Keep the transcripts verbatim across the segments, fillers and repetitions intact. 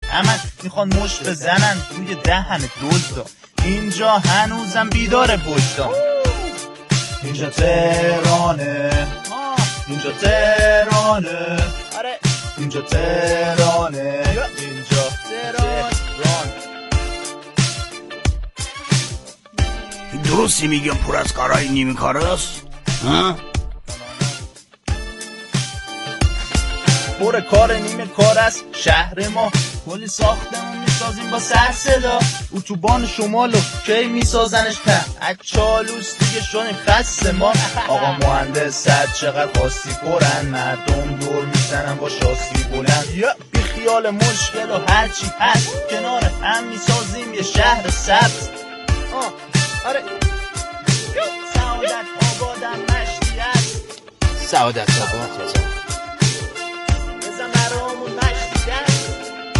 همه میخوان مش بزنن توی دهن دزدا. اینجا هنوزم بیدار وجدان. اینجا تهرانه، اینجا تهرانه، آره اینجا تهرانه، اینجا تهران. درستی میگم پر از کارهای نیمه کار است؟ ها؟ پر کار نیمه کار است شهر ما. کلی ساختمون میسازیم با سر صدا. اتوبان شمالو کی میسازنش ته. از چالوس دیگه شدیم خسته ما. آقا مهندس صد چقدر خواستی پرن. مردم دور میزنن با شاسی بلند. یا بی خیال مشکل و هرچی هست کنار هم میسازیم یه شهر سبز. آه آره سعادت آبادم مشتی هست. سعادت آباد بزن بزن برامون مشتی هست.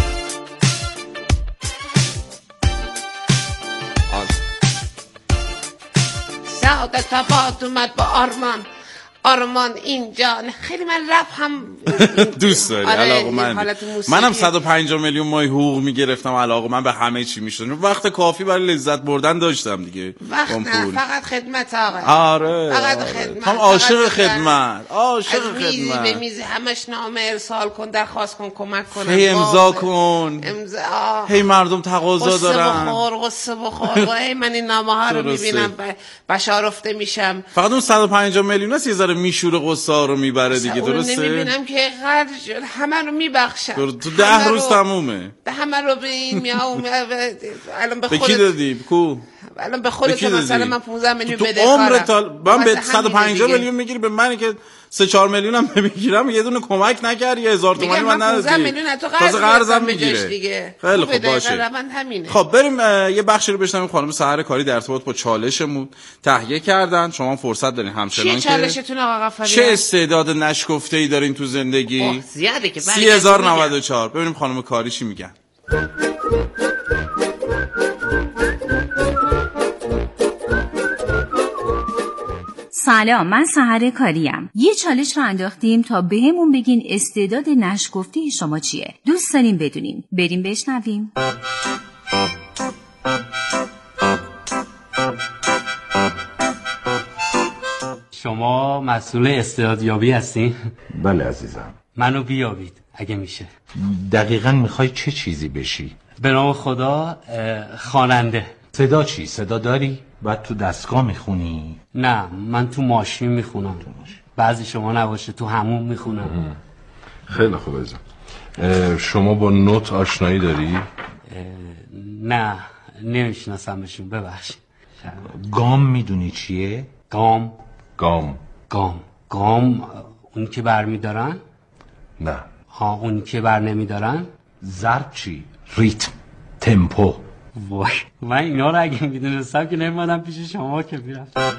سعادت آباد اومد با آرمان. آرمان اینجا خیلی من رپ هم دوست داری. آره علاقه من منم صد و پنجاه میلیون ماه حقوق میگرفتم. علاقه من به همه چی میشد. وقت کافی برای لذت بردن داشتم دیگه. وقت نه فقط خدمت آقا. آره فقط آره. خدمت. هم عاشق خدمت. عاشق خدمت. میز به خدمت. میز همش نامه ارسال کن، درخواست کن، کمک کن. هی امضا کن. امضا. هی مردم تقاضا دارن. قصه بخور، قصه بخور. هی من این نامه ها رو میبینم بشارفته میشم. فقط اون صد و پنجاه میلیون است یه ذره میشوره قصه ها رو میبره دیگه. درسته؟ نمیبینم که قدر شد. همه رو میبخشم. تو ده روز تمومه. به همه رو به این میاو الان به خودت. به کی دادی؟ کو؟ الان به خودت مثلا من پانزده میلیون بده کارم. تو عمر تا من به صد و پنجاه میلیون میگیری، به منی که سه چهار میلیون هم میگیرم یه دونه کمک نکردی. یه هزار تومانی من ندادی. پانزده میلیون تو قرضم میگیره دیگه. خیلی خوب باشه. خب بریم یه بخشی رو بشنویم. خانم سحر کاری در ارتباط با چالشمون تهیه کردن. شما فرصت دارین همچنان که چه چالشتون آقا غفاری؟ چه استعداد نشگفته‌ای دارین تو زندگی؟ زیاده که سی هزار و نود و چهار. ببینیم خانم کاری چی میگن. سلام، من سحر کاریم. یه چالش رو انداختیم تا بهمون بگین استعداد نشگفته شما چیه. دوست داریم بدونیم. بریم بشنویم. شما مسئول استعدادیابی هستین؟ بله عزیزم. منو بیابید اگه میشه. دقیقاً میخوای چه چیزی بشی؟ به نام خدا خواننده. صدا چی؟ صدا داری؟ بعد تو دستگاه میخونی؟ نه من تو ماشین میخونم. بعضی شما نباشه تو همون میخونم. خیلی خوب عزیزم. شما با نوت آشنایی داری؟ نه نمیشناسمشون ببخشید. گام میدونی چیه؟ گام گام گام گام اون که بر میدارن؟ نه. ها اون که بر نمیدارن؟ ضرب چی؟ ریتم، تمپو. وای من اینا رو اگه میدونستم که نمیدونم پیش شما که میرفتم.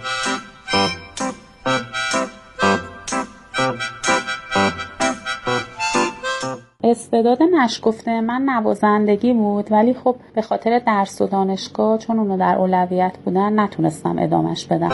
استعداد نشگفته من نوازندگی بود، ولی خب به خاطر درس و دانشگاه چون اونو در اولویت بودن نتونستم ادامش بدم.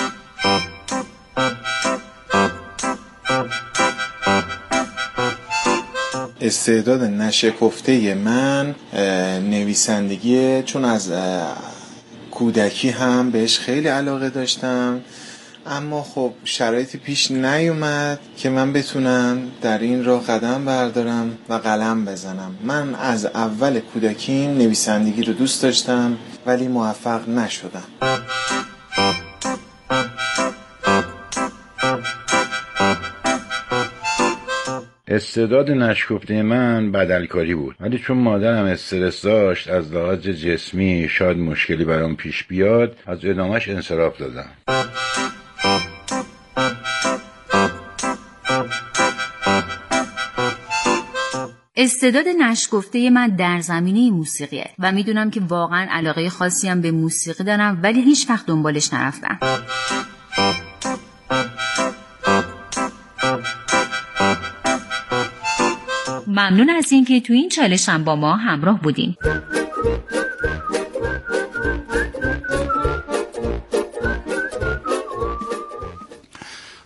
استعداد نشکفته من نویسندگیه، چون از کودکی هم بهش خیلی علاقه داشتم، اما خب شرایطی پیش نیومد که من بتونم در این راه قدم بردارم و قلم بزنم. من از اول کودکیم نویسندگی رو دوست داشتم ولی موفق نشدم. استعداد نشگفته من بدلکاری بود، ولی چون مادرم استرس داشت از لحاظ جسمی شاید مشکلی برام پیش بیاد، از ادامهش انصراف دادم. استعداد نشگفته من در زمینه موسیقیه و میدونم که واقعا علاقه خاصی هم به موسیقی دارم، ولی هیچ وقت دنبالش نرفتم. ممنون از اینکه تو این چالش هم با ما همراه بودین.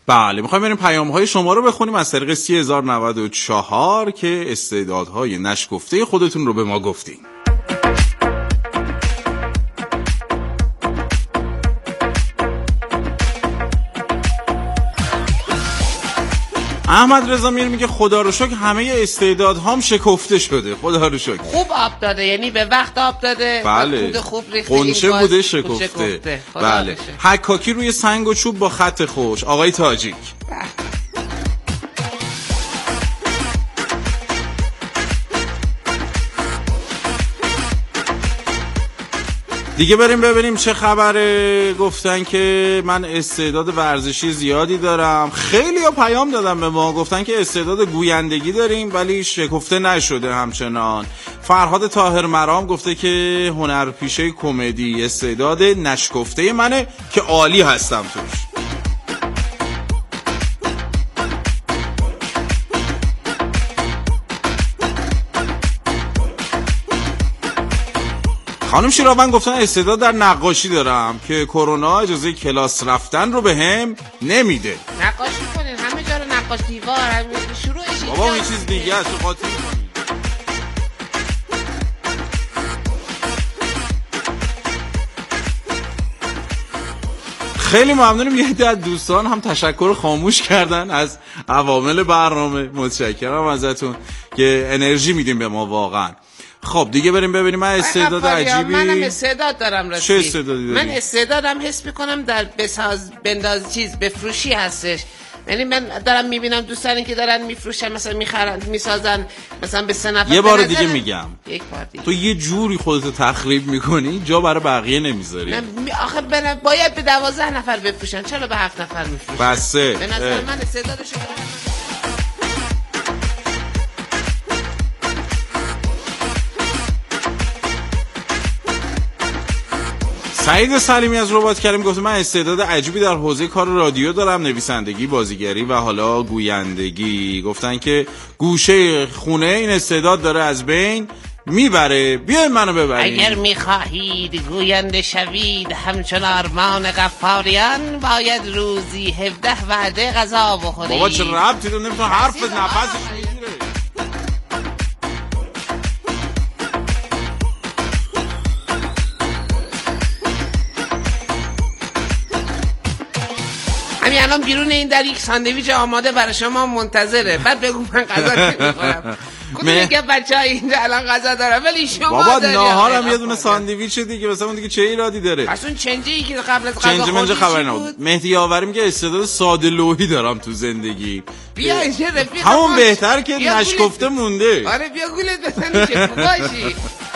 بله میخوایم بریم پیام‌های شما رو بخونیم از طریق سی هزار و نود و چهار که استعدادهای نشگفته خودتون رو به ما گفتین. احمد رضا میر میگه خدا رو شکر همه استعدادهام شکفته شده. خدا رو شکر. خوب آب داده، یعنی به وقت آب داده. بله. خوب ریخته. قنچه بوده شکفته. شکفته. بله. حکاکی روی سنگ و چوب با خط خوش. آقای تاجیک. دیگه بریم ببینیم چه خبره. گفتن که من استعداد ورزشی زیادی دارم. خیلی ها پیام دادن به ما گفتن که استعداد گویندگی داریم ولی شکفته نشده همچنان. فرهاد طاهر مرام گفته که هنرپیشه کمدی استعداد نشکفته منه که عالی هستم توش. خانم شیراون گفتن استعداد در نقاشی دارم که کرونا اجازه کلاس رفتن رو به هم نمیده. نقاشی کنین همه جا رو نقاش دیوار همه شروعش. بابا این چیز دیگه است قاطی کنین. خیلی ممنونم. یه عده دوستان هم تشکر خاموش کردن از عوامل برنامه. متشکرم ازتون که انرژی میدیم به ما واقعا. خب دیگه بریم ببینیم. من استعداد عجیبی منم استعداد دارم راستی. چه استعدادی داری؟ من استعدادم حس میکنم در بساز بنداز چیز بفروشی هستش. یعنی من دارم میبینم دوستانی که دارن میفروشن مثلا میخرن میسازن مثلا به سه نفر. یه بار دیگه میگم یک بار دیگه تو یه جوری خودتو تخریب میکنی جا برای بقیه نمیذاری. نه آخه بنا... باید به دوازده نفر بفروشن چرا به هفت نفر میفروشن؟ بسه به نظر من استعدادشو دارم. سعید سلیمی از رباط کریم گفته من استعداد عجیبی در حوزه کار رادیو دارم، نویسندگی، بازیگری و حالا گویندگی. گفتن که گوشه خونه این استعداد داره از بین میبره. بیاین منو ببرین. اگر میخواهید گوینده شوید همچون آرمان غفاریان باید روزی هفده وعده غذا بخورید. بابا چه ربطی داره نمیتونه حرف نفسش میگیره. همین الان بیرون این در یک ساندویچ آماده برای شما منتظره. بعد بگو من غذا نمیخورم. کدوم میگه بچه‌ها اینجا الان غذا دارن ولی شما بابا ناهارم یه دونه ساندویچ دیگه مثلا اون دیگه چه ایرادی داره؟ اصلا چنجی که قبل از غذا چنج منج خبر نبود. مهدی آوری میگه استعداد ساده لوحی دارم تو زندگی. بیا اینجا رفیق همون بهتر که نشکفته مونده. آره بیا گولت بزنی که باشی.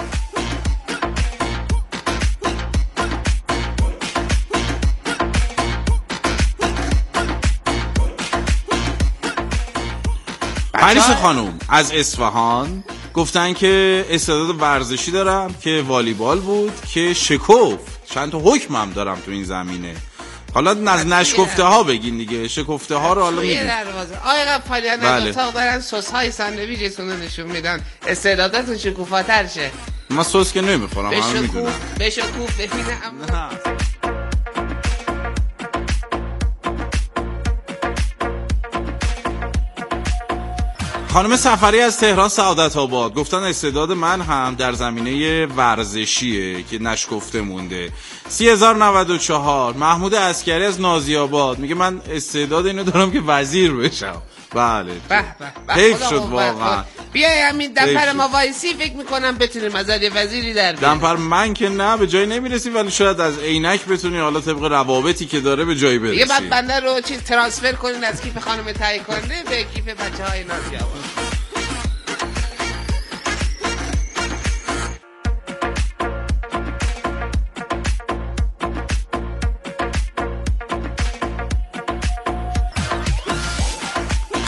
پریسا خانوم از اصفهان گفتن که استعداد ورزشی دارم که والیبال بود که شکفت. چند تا حکمم دارم تو این زمینه. حالا از نشکفته ها بگین دیگه. شکفته ها رو حالا میگین. آقای قفاریان از اتاق دارن سس های ساندویچتون رو نشون میدن. استعدادتون شکوفاتر شه. من سس که نمیخورم همه میدونم. بشکوف ببینم. خانم سفری از تهران سعادت آباد گفتن استعداد من هم در زمینه ورزشیه که نشکفته مونده. سی هزار و نود و چهار محمود عسکری از نازی آباد میگه من استعداد اینو دارم که وزیر بشم. بله به به حیف شد واقعا. بیای همین دمپر ما وایسی فکر میکنم بتونیم از یه وزیری در بیاریم. دمپر من که نه به جای نمیرسی ولی شاید از عینک بتونی حالا طبق روابطی که داره به جای برسی. یه بعد بنده رو چیز ترانسفر کنین از کیف خانم تهیه کننده به کیف بچهای نازی آباد.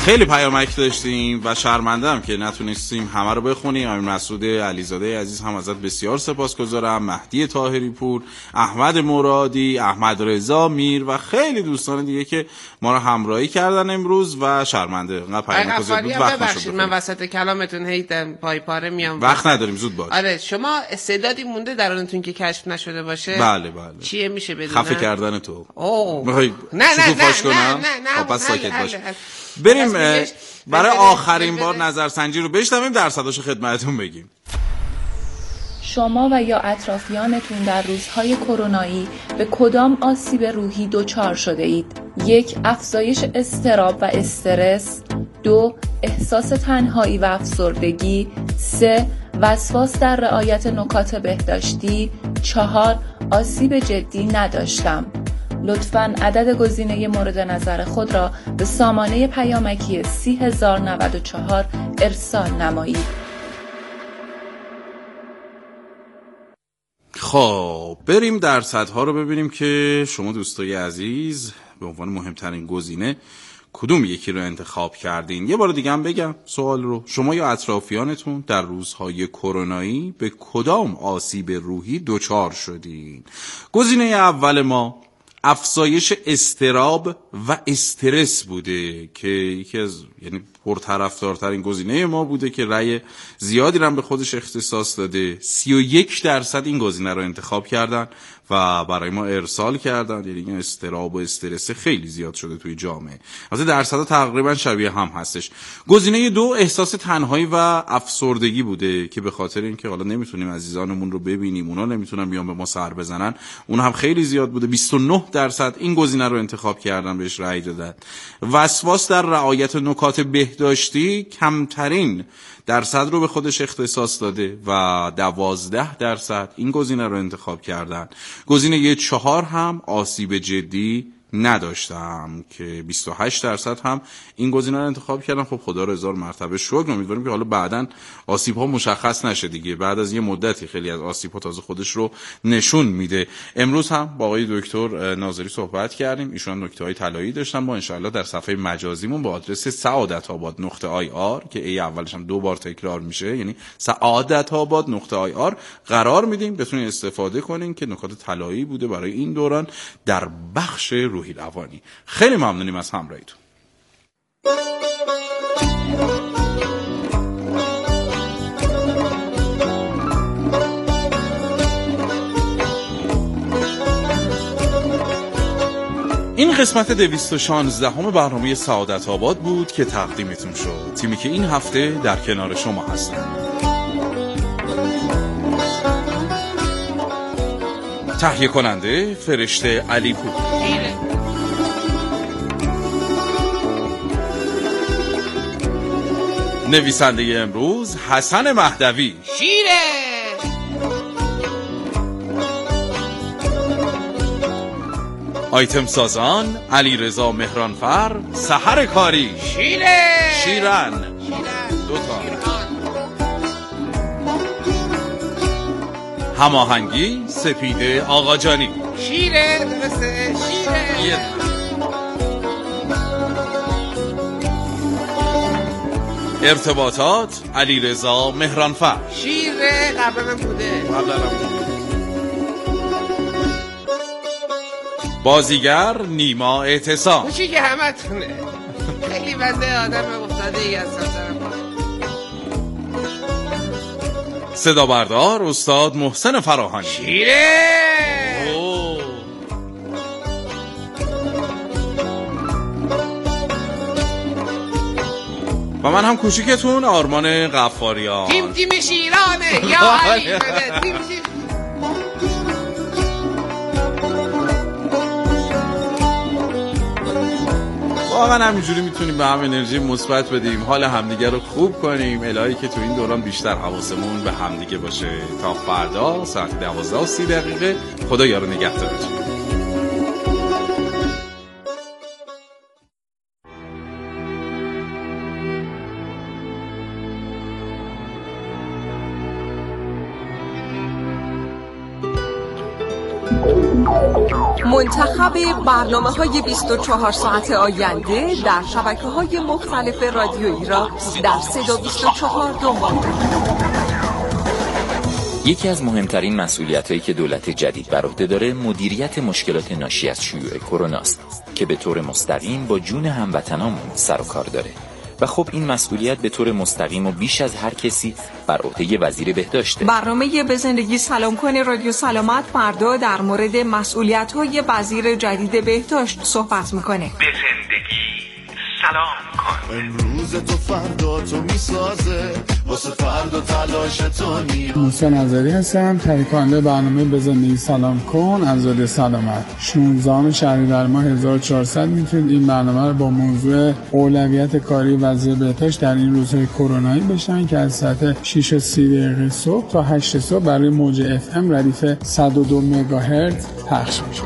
خیلی پیامک داشتیم و شرمنده‌ام که نتونستیم همه رو بخونیم. امیر مسعود علیزاده عزیز هم ازت بسیار سپاسگزارم، مهدی طاهری پور، احمد مرادی، احمد رضا میر و خیلی دوستان دیگه که ما رو همراهی کردن امروز و شرمنده انقدر پیامک زیاد بود وقت نشد. من وسط کلامتون هی پای پاره میام، وقت نداریم، زود باش. آره شما استعدادی مونده درونتون که کشف نشده باشه؟ بله بله. چیه میشه بدونم؟ خفه کردن تو. اوه. میخوای نه نه شکوفاش نه کنم؟ نه نه نه پس ساکت باش. حل حل. بریم برای بده آخرین بده بار بده. نظرسنجی رو بشنویم، درصداشو خدمتتون بگیم. شما و یا اطرافیانتون در روزهای کرونایی به کدام آسیب روحی دچار شده اید؟ یک، افزایش اضطراب و استرس. دو، احساس تنهایی و افسردگی. سه، وسواس در رعایت نکات بهداشتی. چهار، آسیب جدی نداشتم. لطفاً عدد گزینه مورد نظر خود را به سامانه پیامکی سی هزار و نود و چهار ارسال نمایید. خب بریم درصدها رو ببینیم که شما دوستای عزیز به عنوان مهمترین گزینه کدوم یکی رو انتخاب کردین. یه بار دیگه هم بگم سوال رو، شما یا اطرافیانتون در روزهای کرونایی به کدام آسیب روحی دچار شدین؟ گزینه اول ما افزایش اضطراب و استرس بوده که یکی از یعنی پرطرفدارترین گزینه ما بوده که رأی زیادی هم به خودش اختصاص داده. سی و یک درصد این گزینه رو انتخاب کردن و برای ما ارسال کردن. یعنی این اضطراب و استرس خیلی زیاد شده توی جامعه. البته درصدها تقریبا شبیه هم هستش. گزینه دو احساس تنهایی و افسردگی بوده که به خاطر اینکه حالا نمیتونیم عزیزانمون رو ببینیم، اونا نمیتونن بیان به ما سر بزنن، اون هم خیلی زیاد بوده. بیست و نه درصد این گزینه رو انتخاب کردن، بهش رأی دادن. وسواس در رعایت نکات بهداشتی کمترین درصد رو به خودش اختصاص داده و دوازده درصد این گزینه رو انتخاب کردن. گزینه چهار هم آسیب جدی نداشتم که بیست و هشت درصد هم این گزینه رو انتخاب کردن. خب خدا رو هزار مرتبه شکر. امیدواریم که حالا بعداً آسیب ها مشخص نشه دیگه، بعد از یه مدتی خیلی از آسیب ها تازه خودش رو نشون میده. امروز هم با آقای دکتر ناظری صحبت کردیم، ایشون نکته های طلایی داشتن. ما انشالله در صفحه مجازیمون با آدرس سعادت آباد نقطه آی آر که ای اولش هم دو بار تکرار میشه، یعنی سعادت آباد نقطه آی آر قرار میدیم، بتونید استفاده کنین که نکات طلایی بوده برای این دوران در بخش روحی روانی. خیلی ممنونیم از همراهیتون. این قسمت دویست و شانزده همه برنامه سعادت آباد بود که تقدیمتون شد. تیمی که این هفته در کنار شما هستن: تهیه کننده فرشته علی پور، نویسنده امروز حسن مهدوی، شیره آیتم سازان علیرضا مهرانفر، سحر کاری، شیره شیرن دوتا، هماهنگی سپیده آقاجانی، شیره درسته شیره. ارتباطات علیرضا مهرانفر، شیره قبلا بوده قبلا بوده. بازیگر نیما اعتصام، خوشی که همه تونه. خیلی بنده آدم افتاده ای هستم سرم. صدا بردار استاد محسن فراهانی، شیره. و من هم کوچیکتون آرمان غفاریان. تیم تیم شیرانه یا علی بده تیم تیم. واقعا همینجوری میتونیم به هم انرژی مثبت بدیم، حال همدیگه رو خوب کنیم، الهی که تو این دوران بیشتر حواسمون به همدیگه باشه. تا فردا ساعت دوازده و سی دقیقه. خدا یار نگهدارتون. منتخب برنامه‌های بیست و چهار ساعت آینده در شبکه‌های مختلف رادیویی را در صدا بیست و چهار دنبال کنید. یکی از مهمترین مسئولیت‌هایی که دولت جدید بر عهده داره مدیریت مشکلات ناشی از شیوع کرونا است که به طور مستقیم با جون هموطنامون سر و کار داره. و خب این مسئولیت به طور مستقیم و بیش از هر کسی بر عهده وزیر بهداشته. برنامه به زندگی سلام کن رادیو سلامت فردا در مورد مسئولیت‌های وزیر جدید بهداشت صحبت میکنه. به زندگی سلام کن. امروز تو فردا تو میسازه واسه فردا تلاش تو میره. موسی نظری هستم، تهیه کننده برنامه به زندگی سلام کن از رادیو سلامت. شانزدهم شهریور ماه هزار و چهارصد میتونید این برنامه رو با موضوع اولویت کاری وزیر بهداشت در این روزهای کرونایی بشن که از ساعت شش و سی دقیقه صبح تا هشت صبح برای موج اف ام ردیف صد و دو مگاهرتز پخش میشه.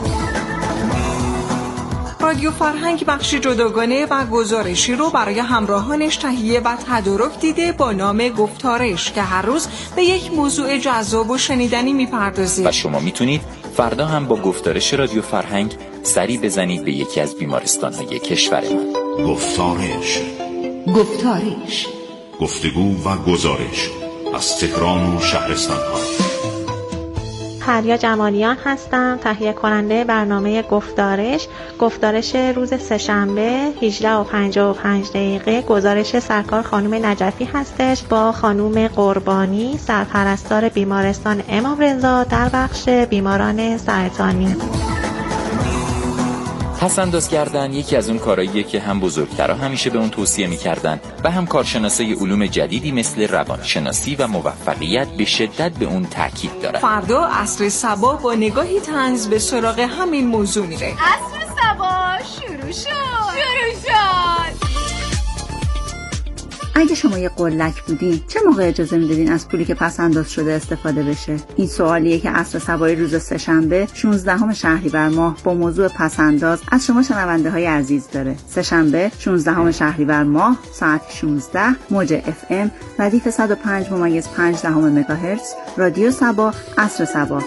رادیو فرهنگ بخش جداگانه و گزارشی رو برای همراهانش تهیه و تدارک دیده با نام گفتارش که هر روز به یک موضوع جذاب و شنیدنی میپردازه. و شما میتونید فردا هم با گفتارش رادیو فرهنگ سری بزنید به یکی از بیمارستان‌های کشورمان. گفتارش گفتارش گفتگو و گزارش از تهران و شهرستان‌ها. پریا جمالیان هستم، تهیه کننده برنامه گفتارش. گفتارش روز سه‌شنبه هجده و پنجاه و پنج دقیقه. گزارش سرکار خانم نجفی هستش با خانم قربانی، سرپرستار بیمارستان امام رضا در بخش بیماران سرطانی. پس انداز کردن یکی از اون کارهاییه که هم بزرگترها همیشه به اون توصیه می‌کردن و هم کارشناسای علوم جدیدی مثل روانشناسی و موفقیت به شدت به اون تاکید دارن. فردا عصر صبا با نگاهی طنز به سراغ همین موضوع میره. عصر صبا شروع شد شروع شد اگه شما یه قلک بودین چه موقع اجازه میدادین از پولی که پس انداز شده استفاده بشه؟ این سوالیه که عصر صبای روز سه‌شنبه شانزدهم شهریور ماه با موضوع پس انداز از شما شنونده های عزیز داره. سه‌شنبه شانزدهم شهریور ماه ساعت شانزده موج اف ام ردیف صد و پنج ممیز پنج دهم مگاهرتز رادیو صبا عصر صبا.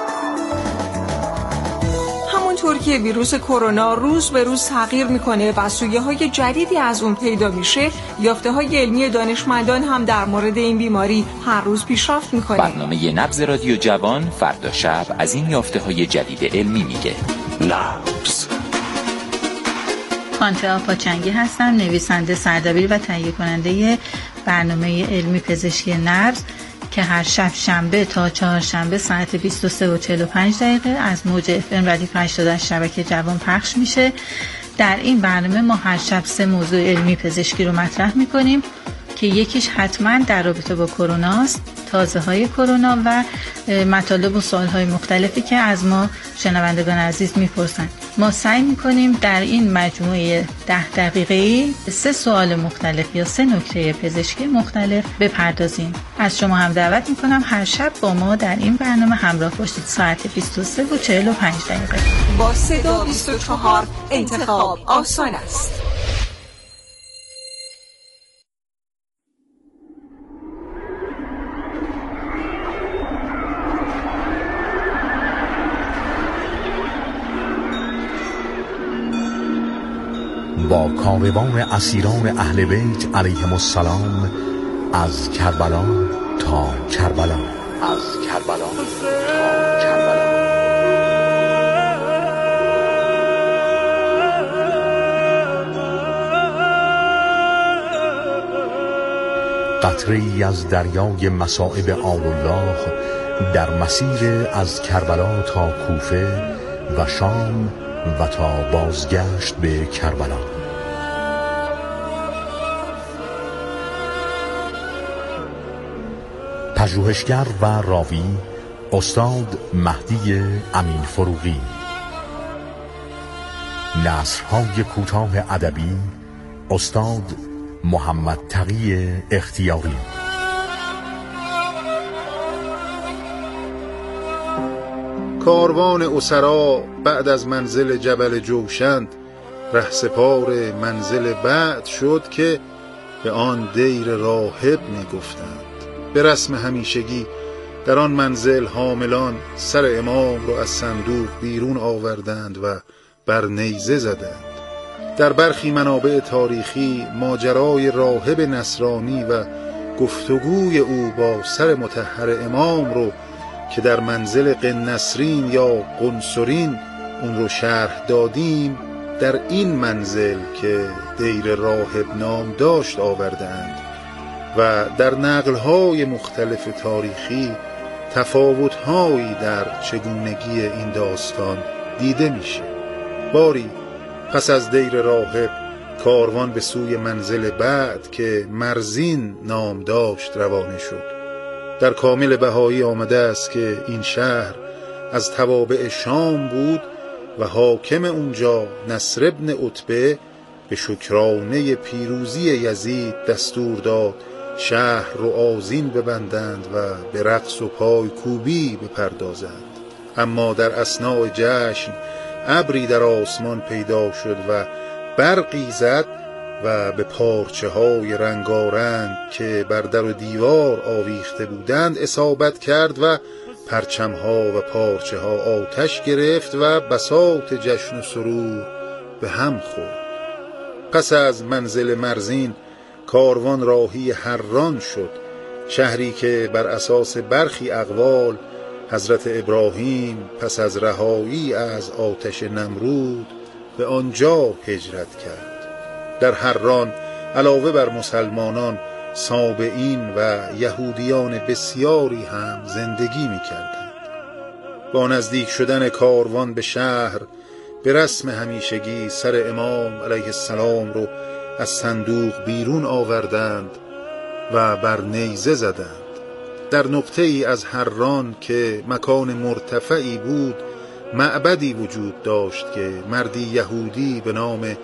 همونطور که ویروس کرونا روز به روز تغییر میکنه و سویه‌های جدیدی از اون پیدا میشه، یافته‌های علمی دانشمندان هم در مورد این بیماری هر روز پیشرفت میکنه. برنامه نبض رادیو جوان فردا شب از این یافته‌های جدید علمی میگه. نبض. خانته آپاچنگی هستم، نویسنده، سردبیر و تهیه کننده برنامه علمی پزشکی نبض که هر شب شنبه تا چهارشنبه ساعت بیست و سه و چهل و پنج دقیقه از موج اف ام ردیف هشتاد از شبکه جوان پخش میشه. در این برنامه ما هر شب سه موضوع علمی پزشکی رو مطرح میکنیم که یکیش حتما در رابطه با کرونا است، تازه های کرونا و مطالب و سوال های مختلفی که از ما شنوندگان عزیز میپرسن. ما سعی میکنیم در این مجموعه ده دقیقه‌ای سه سوال مختلف یا سه نکته پزشکی مختلف بپردازیم. از شما هم دعوت میکنم هر شب با ما در این برنامه همراه باشید. ساعت بیست و سه و چهل و پنج دقیقه. با صدا بیست و چهار انتخاب آسان است. با کاروان اسیران اهل بیت علیهم السلام از کربلا تا کربلا از کربلا تا کربلا. قطره‌ای از دریای مصائب آل الله در مسیر از کربلا تا کوفه و شام و تا بازگشت به کربلا. پژوهشگر و راوی استاد مهدی امین فروغی. نثرهای کوتاه ادبی استاد محمد تقی اختیاری. کاروان اسرا بعد از منزل جبل جوشند رهسپار منزل بعد شد که به آن دیر راهب می گفتند. به رسم همیشگی در آن منزل حاملان سر امام رو از صندوق بیرون آوردند و بر نیزه زدند. در برخی منابع تاریخی ماجرای راهب نصرانی و گفتگوی او با سر مطهر امام رو که در منزل قنسرین یا قنسرین اون رو شرح دادیم در این منزل که دیر راهب نام داشت آوردند و در نقل‌های مختلف تاریخی تفاوت‌هایی در چگونگی این داستان دیده میشه. باری پس از دیر راهب کاروان به سوی منزل بعد که مرزین نام داشت روانه شد. در کامل بهایی آمده است که این شهر از توابع شام بود و حاکم اونجا نصر ابن عتبه به شکرانه پیروزی یزید دستور داد شهر رو آذین ببندند و به رقص و پای کوبی بپردازند. اما در اثناء جشن ابری در آسمان پیدا شد و برقی زد و به پارچه های رنگارنگ که بر در و دیوار آویخته بودند اصابت کرد و پرچم ها و پارچه ها آتش گرفت و بساط جشن و سرور به هم خورد. پس از منزل مرزین کاروان راهی حران شد، شهری که بر اساس برخی اقوال حضرت ابراهیم پس از رهایی از آتش نمرود به آنجا هجرت کرد. در حران علاوه بر مسلمانان سابعین و یهودیان بسیاری هم زندگی می کردند. با نزدیک شدن کاروان به شهر به رسم همیشگی سر امام علیه السلام رو از صندوق بیرون آوردند و بر نیزه زدند. در نقطه ای از حران که مکان مرتفعی بود معبدی وجود داشت که مردی یهودی به نام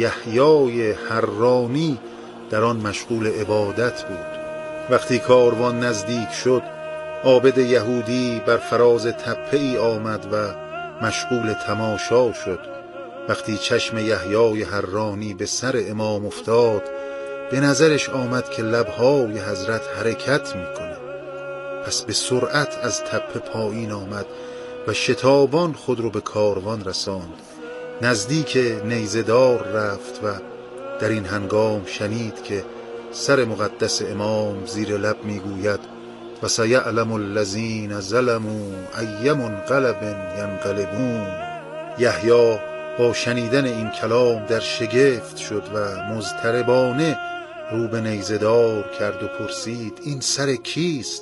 یحیای حرانی در آن مشغول عبادت بود. وقتی کاروان نزدیک شد عابد یهودی بر فراز تپه ای آمد و مشغول تماشا شد. وقتی چشم یحیای حرانی به سر امام افتاد به نظرش آمد که لبهای حضرت حرکت میکنه. پس به سرعت از تپه پایین آمد و شتابان خود رو به کاروان رساند. نزدیک نیزه‌دار رفت و در این هنگام شنید که سر مقدس امام زیر لب میگوید و سیعلم الذین ظلموا ای منقلب ینقلبون. یحیی با شنیدن این کلام در شگفت شد و مضطربانه رو به نیزه‌دار کرد و پرسید این سر کیست؟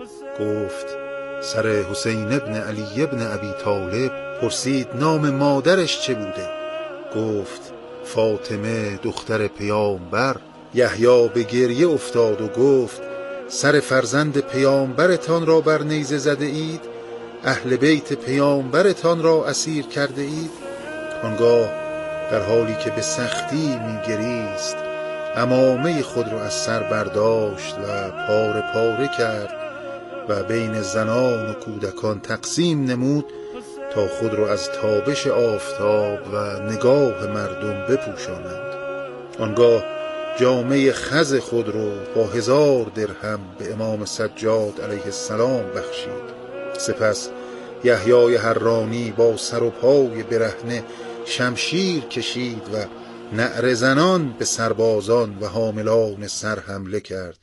گفت سر حسین ابن علی ابن ابی طالب. پرسید نام مادرش چه بوده؟ گفت فاطمه دختر پیامبر. یحیی به گریه افتاد و گفت سر فرزند پیامبرتان را بر نیزه زده اید؟ اهل بیت پیامبرتان را اسیر کرده اید؟ آنگاه در حالی که به سختی می‌گریست عمامه خود را از سر برداشت و پاره پاره کرد و بین زنان و کودکان تقسیم نمود تا خود را از تابش آفتاب و نگاه مردم بپوشانند. آنگاه جامه خز خود را با هزار درهم به امام سجاد علیه السلام بخشید. سپس یحیای حرانی با سر و پای برهنه شمشیر کشید و نعره زنان به سربازان و حاملان سر حمله کرد.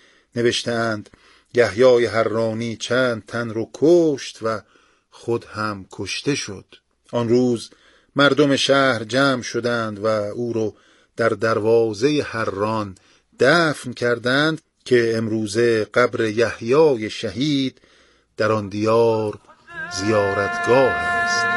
نوشتند یحیای حرانی چند تن رو کشت و خود هم کشته شد. آن روز مردم شهر جمع شدند و او رو در دروازه حران دفن کردند که امروزه قبر یحیای شهید در آن دیار زیارتگاه است.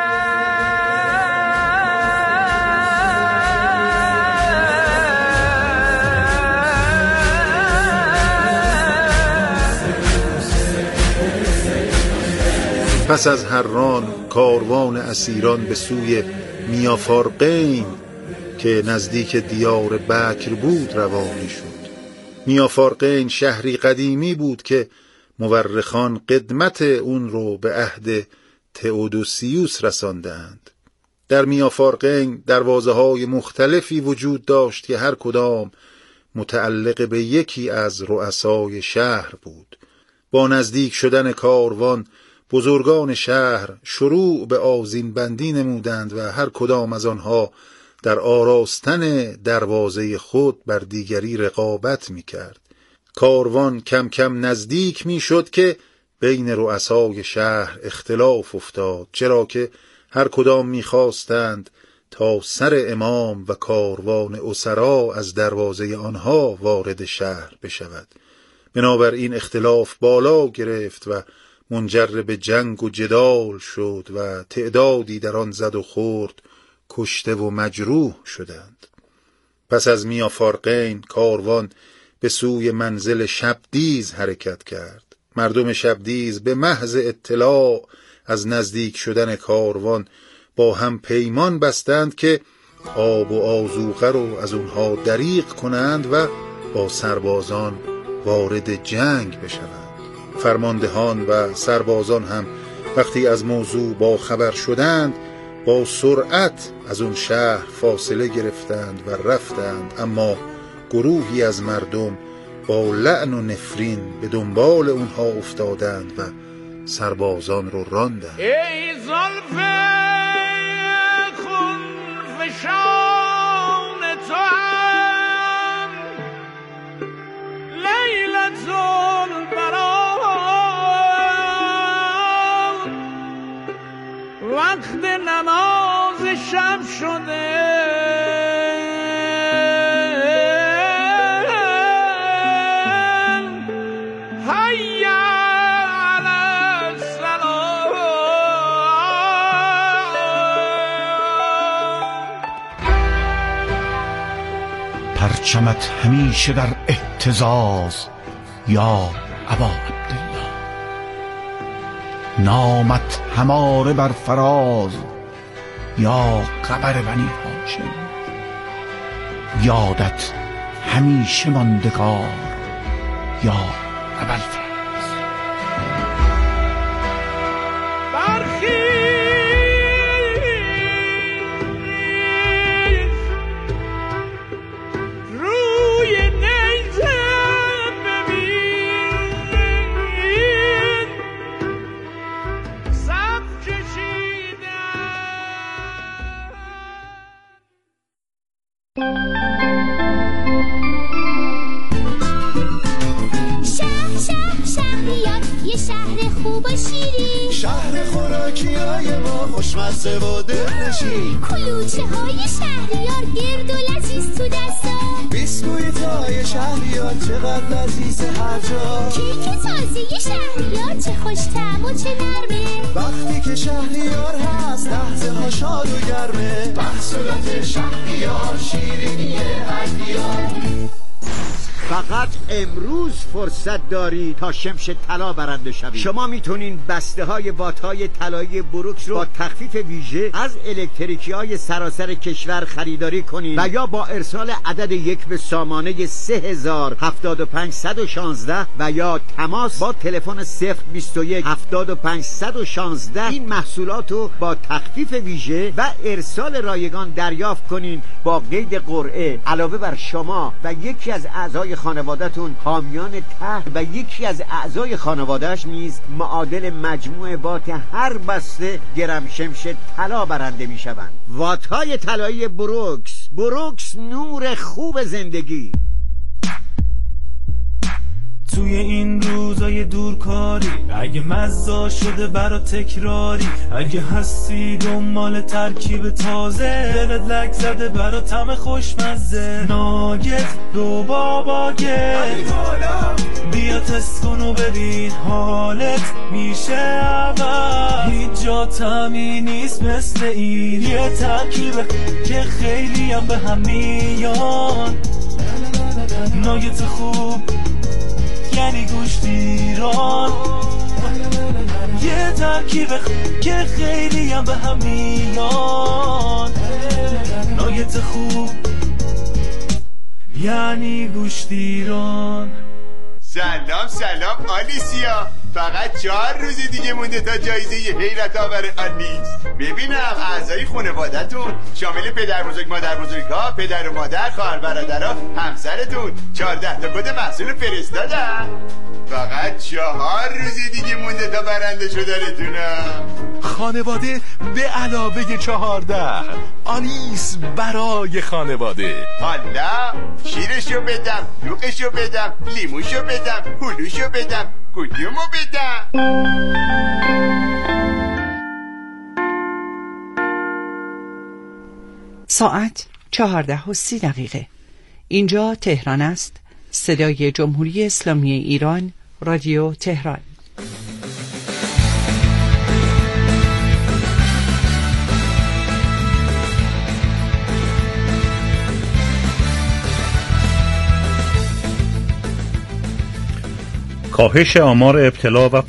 پس از حران کاروان اسیران به سوی میافارقین که نزدیک دیار بکر بود روانه شد. میافارقین شهری قدیمی بود که مورخان قدمت اون رو به عهد تئودوسیوس رساندند. در میافارقین دروازه های مختلفی وجود داشت که هر کدام متعلق به یکی از رؤسای شهر بود. با نزدیک شدن کاروان بزرگان شهر شروع به آذین بندی نمودند و هر کدام از آنها در آراستن دروازه خود بر دیگری رقابت می کرد. کاروان کم کم نزدیک می شد که بین رؤسای شهر اختلاف افتاد، چرا که هر کدام می خواستند تا سر امام و کاروان اسرا از دروازه آنها وارد شهر بشود. بنابراین اختلاف بالا گرفت و منجر به جنگ و جدال شد و تعدادی در آن زد و خورد کشته و مجروح شدند. پس از میافارقین کاروان به سوی منزل شبدیز حرکت کرد. مردم شبدیز به محض اطلاع از نزدیک شدن کاروان با هم پیمان بستند که آب و آذوقه رو از اونها دریغ کنند و با سربازان وارد جنگ بشوند. فرماندهان و سربازان هم وقتی از موضوع با خبر شدند با سرعت از اون شهر فاصله گرفتند و رفتند، اما گروهی از مردم با لعن و نفرین به دنبال اونها افتادند و سربازان رو راندند. ای زلف خونفشان تو هم لیلت البران، وقت نماز شب شده پرچمت همیشه در اهتزاز یا ابا عبدالله، نامت هماره بر فراز یا قبر بنی هاشم، یادت همیشه ماندگار یا ابوالفضل. شهر خوراکیای ما خوشمزه و دلنشین، کلوچه های شهریار گرد و لذیذ تو دستا، بیسکویت های شهریار چقدر لذیذ هر جا، کیک تازه شهریار چه خوش طعم و چه نرمه، وقتی که شهریار هست لحظه ها شاد و گرمه، محصولات شهریار شیرینی هردیار. فقط امروز فرصت داری تا شمش طلا برنده شوی. شما میتونین بسته های وات های طلایی بروکس رو با تخفیف ویژه از الکتریکی های سراسر کشور خریداری کنین و یا با ارسال عدد یک به سامانه سه هزار هفتاد و پنج صد و شانزده و یا تماس با تلفن صفر بیست و یک هفتاد و پنج صد و شانزده این محصولات رو با تخفیف ویژه و ارسال رایگان دریافت کنین با قید قرعه. علاوه بر شما و یکی از اعضای خانواده‌تون حامیان طرح و یکی از اعضای خانواده‌اش نیز معادل مجموع وات هر بسته گرم شمش طلا برنده می‌شوند. وات‌های طلایی بروکس، بروکس نور خوب زندگی. توی این روزای دورکاری اگه مزا شده برا تکراری، اگه هستی دنبال ترکیب تازه، دلت لک زده برا طعم خوشمزه، ناگت دو باباگت بیا تست کن و ببین حالت میشه اول. هیچ جا طعمی نیست مثل این، یه ترکیب که خیلی هم به هم میان، ناگت خوب یعنی گوشتیران، یه ترکیب که خیلی هم به هم میان، ناگت خوب یعنی گوشتیران. سلام سلام آلیسیا، فقط چهار روز دیگه مونده تا جایزه حیرت آور آنیس. ببینم اعضای خانواده‌تون شامل پدر بزرگ، مادر بزرگ‌ها، پدر و مادر، خواهر برادرها، همسرتون چهارده تا کد محصول فرستادن. فقط چهار روز دیگه مونده تا برنده شدنتونم. خانواده به علاوه چهارده. آنیس برای خانواده. حالا شیرشو بدم، دوغشو بدم، لیموشو بدم، هلوشو بدم، کدومو بدم؟ ساعت چهارده و سی دقیقه. اینجا تهران است. صدای جمهوری اسلامی ایران، رادیو تهران. کاهش آمار ابتلا و